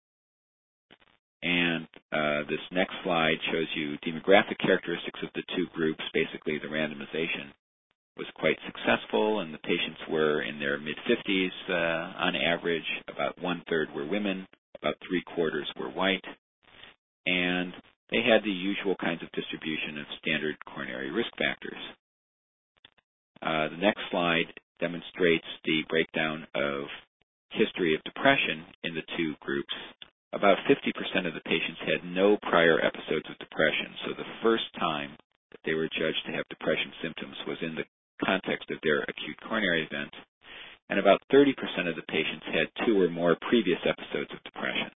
And uh, this next slide shows you demographic characteristics of the two groups. Basically, the randomization was quite successful, and the patients were in their mid-fifties uh, on average. About one-third were women, about three-quarters were white, and they had the usual kinds of distribution of standard coronary risk factors. Uh, the next slide demonstrates the breakdown of history of depression in the two groups. About fifty percent of the patients had no prior episodes of depression, so the first time that they were judged to have depression symptoms was in the context of their acute coronary event, and about thirty percent of the patients had two or more previous episodes of depression.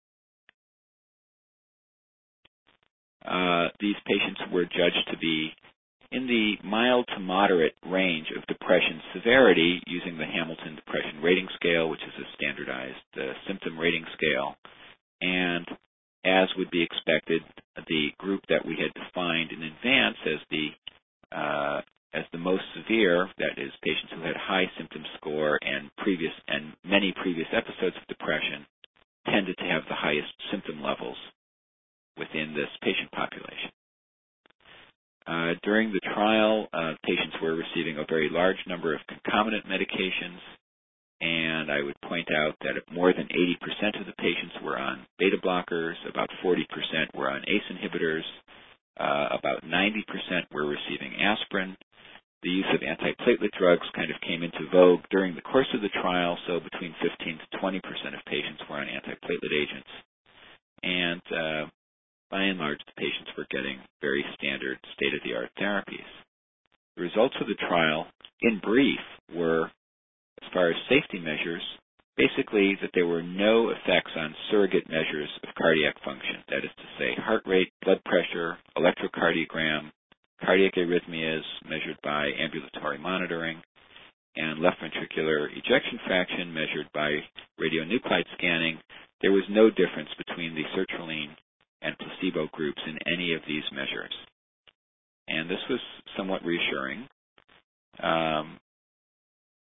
Uh, these patients were judged to be in the mild to moderate range of depression severity using the Hamilton Depression Rating Scale, which is a standardized uh, symptom rating scale. And as would be expected, the group that we had defined in advance as the uh, as the most severe, that is, patients who had high symptom score and previous and many previous episodes of depression, tended to have the highest symptom levels within this patient population. Uh, during the trial, uh, patients were receiving a very large number of concomitant medications, and I would point out that more than eighty percent of the patients were on beta blockers, about forty percent were on A C E inhibitors, uh, about ninety percent were receiving aspirin. The use of antiplatelet drugs kind of came into vogue during the course of the trial, so between fifteen to twenty percent of patients were on antiplatelet agents. And uh, by and large, the patients were getting very standard state-of-the-art therapies. The results of the trial, in brief, were, as far as safety measures, basically that there were no effects on surrogate measures of cardiac function, that is to say heart rate, blood pressure, electrocardiogram, cardiac arrhythmias measured by ambulatory monitoring, and left ventricular ejection fraction measured by radionuclide scanning. There was no difference between the sertraline and placebo groups in any of these measures. And this was somewhat reassuring. Um,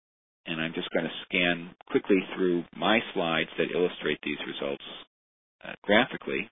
I'm just going to scan quickly through my slides that illustrate these results uh, graphically.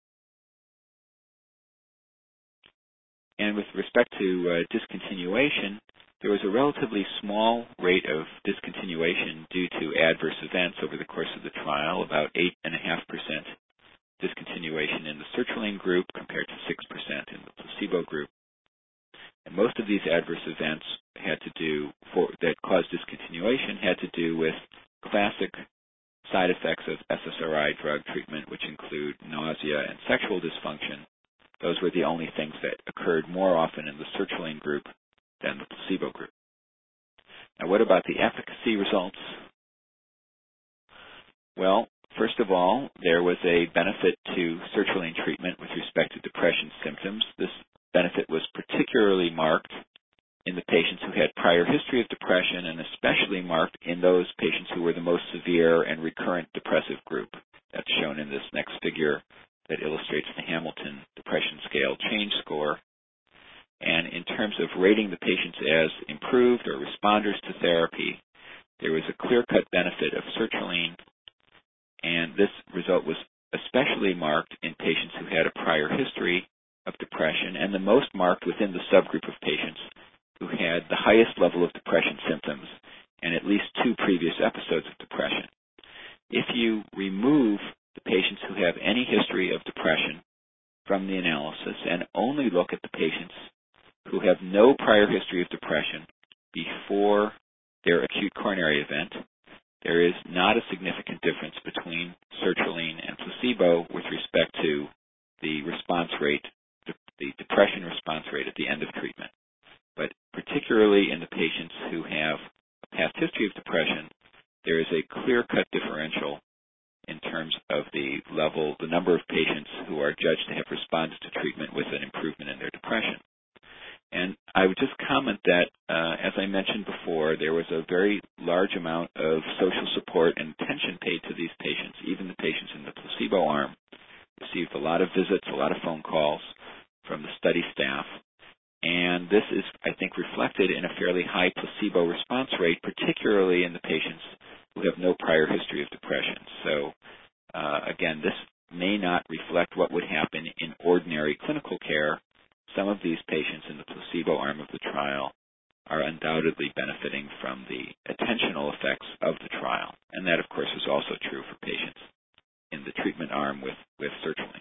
And with respect to uh, discontinuation, there was a relatively small rate of discontinuation due to adverse events over the course of the trial, about eight point five percent discontinuation in the sertraline group compared to six percent in the placebo group. And most of these adverse events had to do, for, that caused discontinuation had to do with classic side effects of S S R I drug treatment, which include nausea and sexual dysfunction. Those were the only things that occurred more often in the sertraline group than the placebo group. Now, what about the efficacy results? Well, first of all, there was a benefit to sertraline treatment with respect to depression symptoms. This benefit was particularly marked in the patients who had prior history of depression, and especially marked in those patients who were the most severe and recurrent depressive group. That's shown in this next figure that illustrates the Hamilton Depression Scale change score. And in terms of rating the patients as improved or responders to therapy, there was a clear-cut benefit of sertraline, and this result was especially marked in patients who had a prior history of depression, and the most marked within the subgroup of patients who had the highest level of depression symptoms and at least two previous episodes of depression. If you remove the patients who have any history of depression from the analysis and only look at the patients who have no prior history of depression before their acute coronary event, there is not a significant difference between sertraline and placebo with respect to the response rate, the depression response rate at the end of treatment. But particularly in the patients who have a past history of depression, there is a clear-cut differential in terms of the level, the number of patients who are judged to have responded to treatment with an improvement in their depression. And I would just comment that, uh, as I mentioned before, there was a very large amount of social support and attention paid to these patients. Even the patients in the placebo arm received a lot of visits, a lot of phone calls from the study staff. And this is, I think, reflected in a fairly high placebo response rate, particularly in the patients who have no prior history of depression. So, uh, again, this may not reflect what would happen in ordinary clinical care. Some of these patients in the placebo arm of the trial are undoubtedly benefiting from the attentional effects of the trial. And that, of course, is also true for patients in the treatment arm with, with sertraline.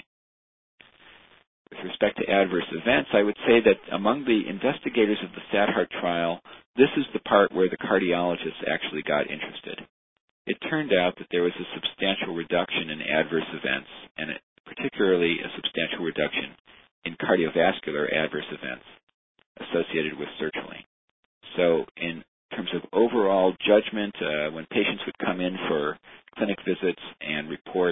With respect to adverse events, I would say that among the investigators of the SADHART trial, this is the part where the cardiologists actually got interested. It turned out that there was a substantial reduction in adverse events, and it, particularly a substantial reduction in cardiovascular adverse events associated with sertraline. So in terms of overall judgment, uh, when patients would come in for clinic visits and report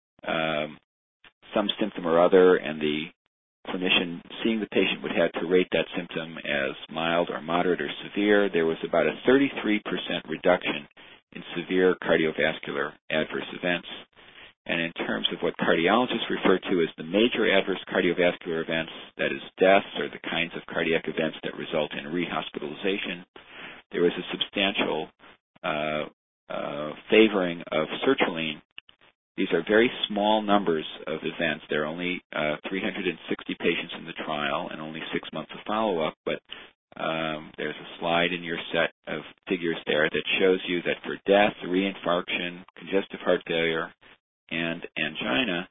um, some symptom or other, and the clinician seeing the patient would have to rate that symptom as mild or moderate or severe, there was about a thirty-three percent reduction in severe cardiovascular adverse events. And in terms of what cardiologists refer to as the major adverse cardiovascular events, that is deaths or the kinds of cardiac events that result in rehospitalization, there was a substantial uh, uh, favoring of sertraline. These are very small numbers of events. There are only uh, three hundred sixty patients in the trial and only six months of follow-up, but um, there's a slide in your set of figures there that shows you that for death, reinfarction, congestive heart failure, and angina,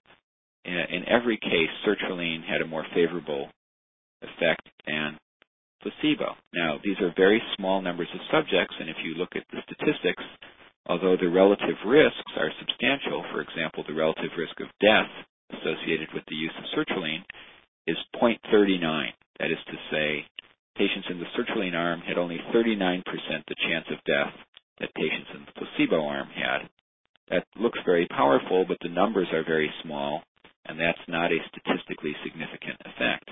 in every case, sertraline had a more favorable effect than placebo. Now, these are very small numbers of subjects, and if you look at the statistics, although the relative risks are substantial, for example, the relative risk of death associated with the use of sertraline is zero point three nine. That is to say, patients in the sertraline arm had only thirty-nine percent the chance of death that patients in the placebo arm had. That looks very powerful, but the numbers are very small, and that's not a statistically significant effect.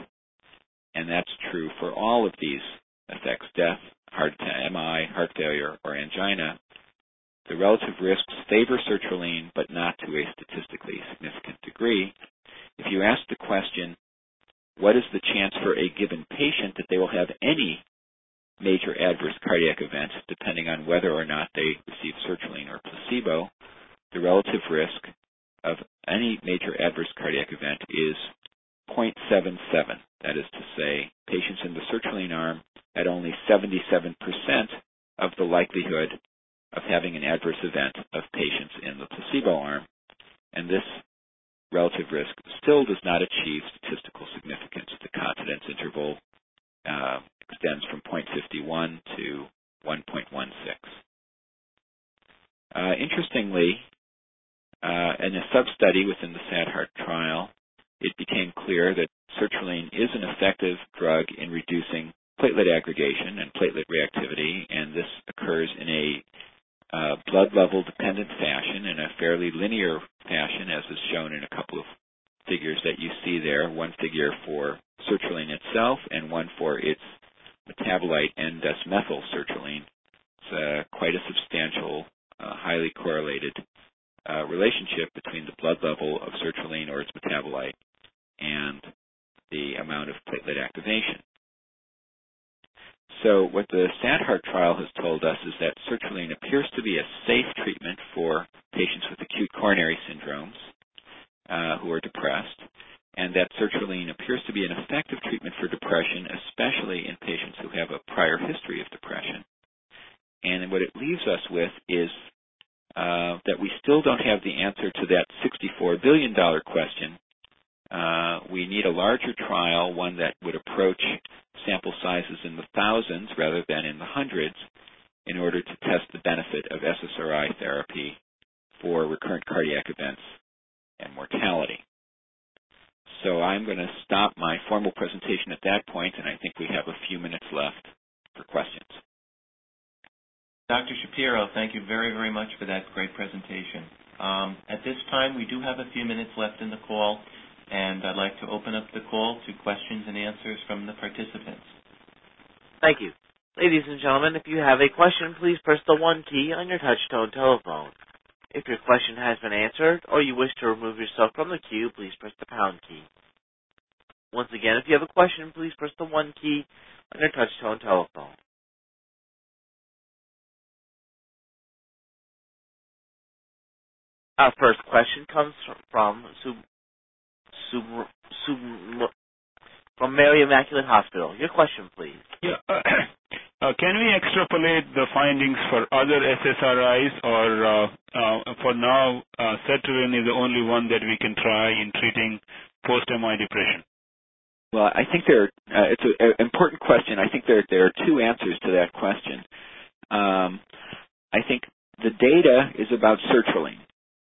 And that's true for all of these effects, death, heart M I, heart failure, or angina. The relative risks favor sertraline, but not to a statistically significant degree. If you ask the question, what is the chance for a given patient that they will have any major adverse cardiac event, depending on whether or not they receive sertraline or placebo, the relative risk of any major adverse cardiac event is zero point seven seven. That is to say, patients in the sertraline arm had only seventy-seven percent of the likelihood of having an adverse event of patients in the placebo arm. And this relative risk still does not achieve statistical significance. The confidence interval uh, extends from zero point five one to one point one six. Uh, interestingly, uh, in a sub-study within the SADHART trial, it became clear that sertraline is an effective drug in reducing platelet aggregation and platelet reactivity, and this occurs in a uh, blood level dependent fashion, in a fairly linear fashion, as is shown in a couple of figures that you see there, one figure for sertraline itself and one for its metabolite N-desmethyl sertraline. It's uh, quite a substantial, uh, highly correlated uh, relationship between the blood level of sertraline or its metabolite and the amount of platelet activation. So what the SADHART trial has told us is that sertraline appears to be a safe treatment for patients with acute coronary syndromes uh, who are depressed, and that sertraline appears to be an effective treatment for depression, especially in patients who have a prior history of depression. And what it leaves us with is uh, that we still don't have the answer to that sixty-four billion dollars question. Uh, we need a larger trial, one that would approach sample sizes in the thousands rather than in the hundreds, in order to test the benefit of S S R I therapy for recurrent cardiac events and mortality. So I'm going to stop my formal presentation at that point, and I think we have a few minutes left for questions. Doctor Shapiro, thank you very, very much for that great presentation. Um, at this time, we do have a few minutes left in the call, and I'd like to open up the call to questions and answers from the participants. Thank you. Ladies and gentlemen, if you have a question, please press the one key on your touch-tone telephone. If your question has been answered or you wish to remove yourself from the queue, please press the pound key. Once again, if you have a question, please press the one key on your touch-tone telephone. Our first question comes from Sub, Sub, Sub, from Mary Immaculate Hospital. Your question, please. Yeah. Uh, can we extrapolate the findings for other S S R Is, or uh, uh, for now, uh, sertraline is the only one that we can try in treating post-M I depression? Well, I think there. Uh, it's an important question. I think there there are two answers to that question. Um, I think the data is about sertraline.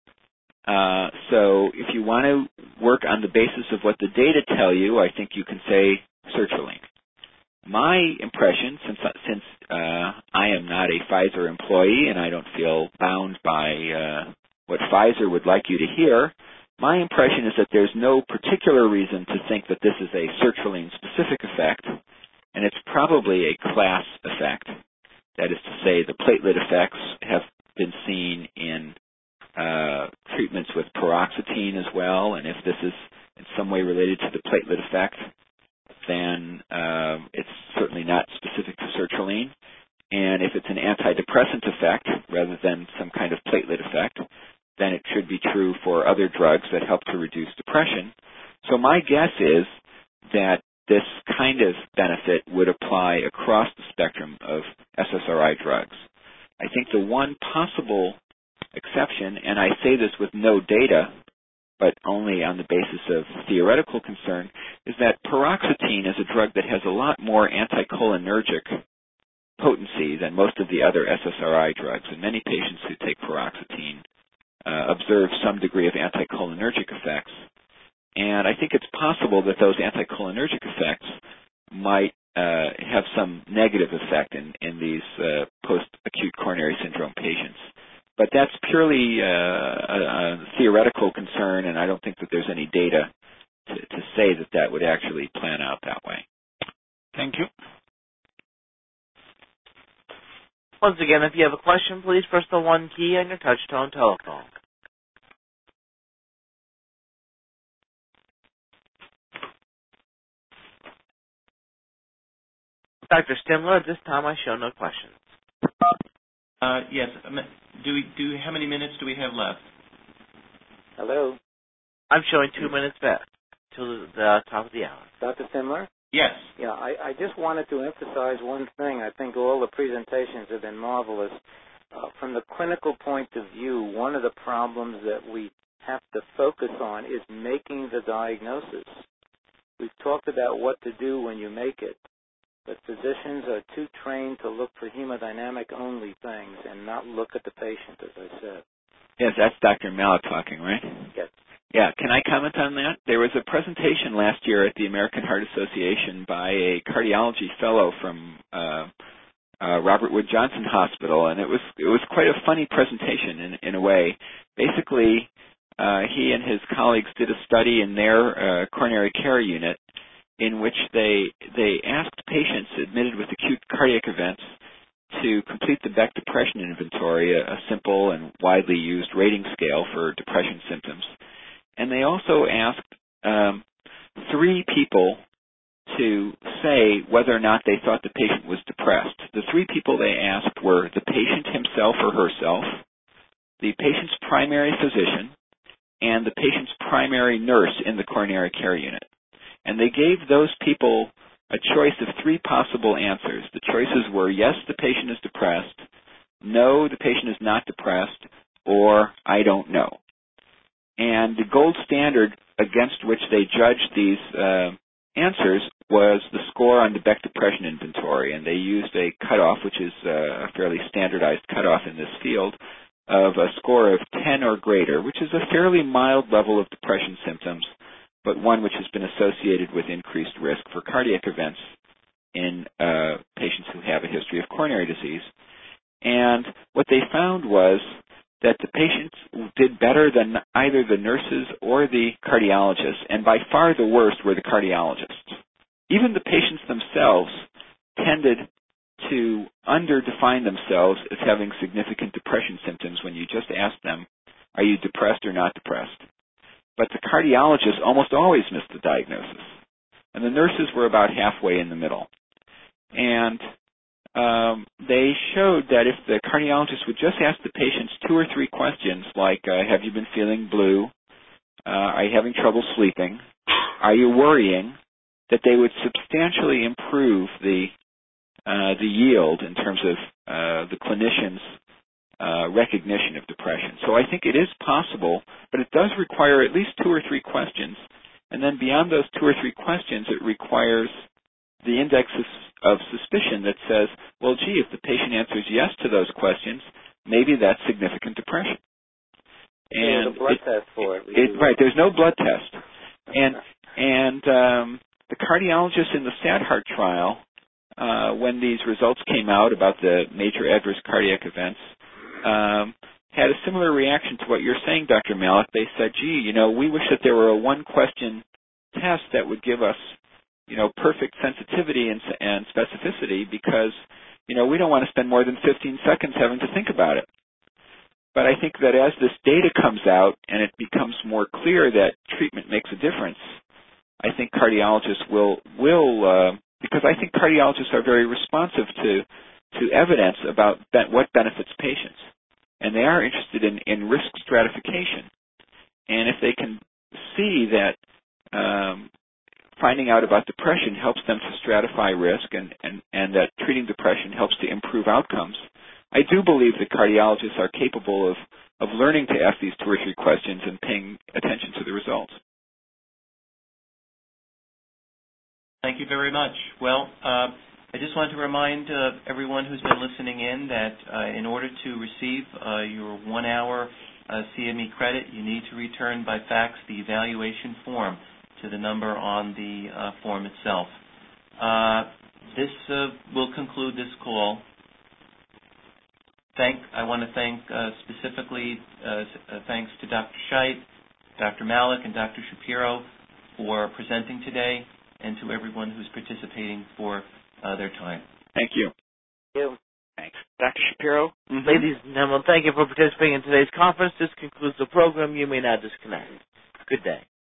Uh, so if you want to work on the basis of what the data tell you, I think you can say sertraline. My impression, since since uh, I am not a Pfizer employee and I don't feel bound by uh, what Pfizer would like you to hear, my impression is that there's no particular reason to think that this is a sertraline-specific effect, and it's probably a class effect. That is to say, the platelet effects have been seen in uh, treatments with paroxetine as well, and if this is in some way related to the platelet effect, then uh, it's certainly not specific to sertraline. And if it's an antidepressant effect rather than some kind of platelet effect, then it should be true for other drugs that help to reduce depression. So my guess is that this kind of benefit would apply across the spectrum of S S R I drugs. I think the one possible exception, and I say this with no data, but only on the basis of theoretical concern, is that paroxetine is a drug that has a lot more anticholinergic potency than most of the other S S R I drugs. And many patients who take paroxetine uh, observe some degree of anticholinergic effects. And I think it's possible that those anticholinergic effects might uh, have some negative effect in, in these uh, post-acute coronary syndrome patients. But that's purely uh, a, a theoretical concern, and I don't think that there's any data to, to say that that would actually plan out that way. Thank you. Once again, if you have a question, please press the one key on your touch-tone telephone. Doctor Stimler, at this time I show no questions. Uh, yes. Do we do? How many minutes do we have left? Hello, I'm showing two minutes left till the top of the hour. Doctor Stimler? Yes. Yeah, I, I just wanted to emphasize one thing. I think all the presentations have been marvelous. Uh, from the clinical point of view, one of the problems that we have to focus on is making the diagnosis. We've talked about what to do when you make it, but physicians are too trained to look for hemodynamic-only things and not look at the patient, as I said. Yes, that's Doctor Malik talking, right? Yes. Yeah, can I comment on that? There was a presentation last year at the American Heart Association by a cardiology fellow from uh, uh, Robert Wood Johnson Hospital, and it was it was quite a funny presentation in, in a way. Basically, uh, he and his colleagues did a study in their uh, coronary care unit in which they they asked patients admitted with acute cardiac events to complete the Beck Depression Inventory, a, a simple and widely used rating scale for depression symptoms. And they also asked um, three people to say whether or not they thought the patient was depressed. The three people they asked were the patient himself or herself, the patient's primary physician, and the patient's primary nurse in the coronary care unit. And they gave those people a choice of three possible answers. The choices were, yes, the patient is depressed, no, the patient is not depressed, or I don't know. And the gold standard against which they judged these uh, answers was the score on the Beck Depression Inventory, and they used a cutoff, which is uh, a fairly standardized cutoff in this field, of a score of ten or greater, which is a fairly mild level of depression symptoms, but one which has been associated with increased risk for cardiac events in uh, patients who have a history of coronary disease. And what they found was that the patients did better than either the nurses or the cardiologists, and by far the worst were the cardiologists. Even the patients themselves tended to under-define themselves as having significant depression symptoms when you just asked them, are you depressed or not depressed? But the cardiologists almost always missed the diagnosis, and the nurses were about halfway in the middle. And Um, they showed that if the cardiologist would just ask the patients two or three questions like, uh, have you been feeling blue? Uh, are you having trouble sleeping? Are you worrying? That they would substantially improve the uh, the yield in terms of uh, the clinician's uh, recognition of depression. So I think it is possible, but it does require at least two or three questions. And then beyond those two or three questions, it requires the index of, of suspicion that says, well, gee, if the patient answers yes to those questions, maybe that's significant depression. And there's a blood it, test for it. it right, there's no blood test. And and um, the cardiologist in the SADHART trial, uh, when these results came out about the major adverse cardiac events, um, had a similar reaction to what you're saying, Doctor Malik. They said, gee, you know, we wish that there were a one-question test that would give us you know, perfect sensitivity and, and specificity because, you know, we don't want to spend more than fifteen seconds having to think about it. But I think that as this data comes out and it becomes more clear that treatment makes a difference, I think cardiologists will, will uh, because I think cardiologists are very responsive to, to evidence about be- what benefits patients. And they are interested in, in risk stratification. And if they can see that um, finding out about depression helps them to stratify risk and, and, and that treating depression helps to improve outcomes, I do believe that cardiologists are capable of, of learning to ask these two or three questions and paying attention to the results. Thank you very much. Well, uh, I just want to remind uh, everyone who's been listening in that uh, in order to receive uh, your one-hour uh, C M E credit, you need to return by fax the evaluation form to the number on the uh, form itself. Uh, this uh, will conclude this call. Thank, I want to thank uh, specifically uh, uh, thanks to Doctor Scheidt, Doctor Malik, and Doctor Shapiro for presenting today, and to everyone who's participating for uh, their time. Thank you. Thank you. Thanks. Doctor Shapiro? Mm-hmm. Ladies and gentlemen, thank you for participating in today's conference. This concludes the program. You may now disconnect. Good day.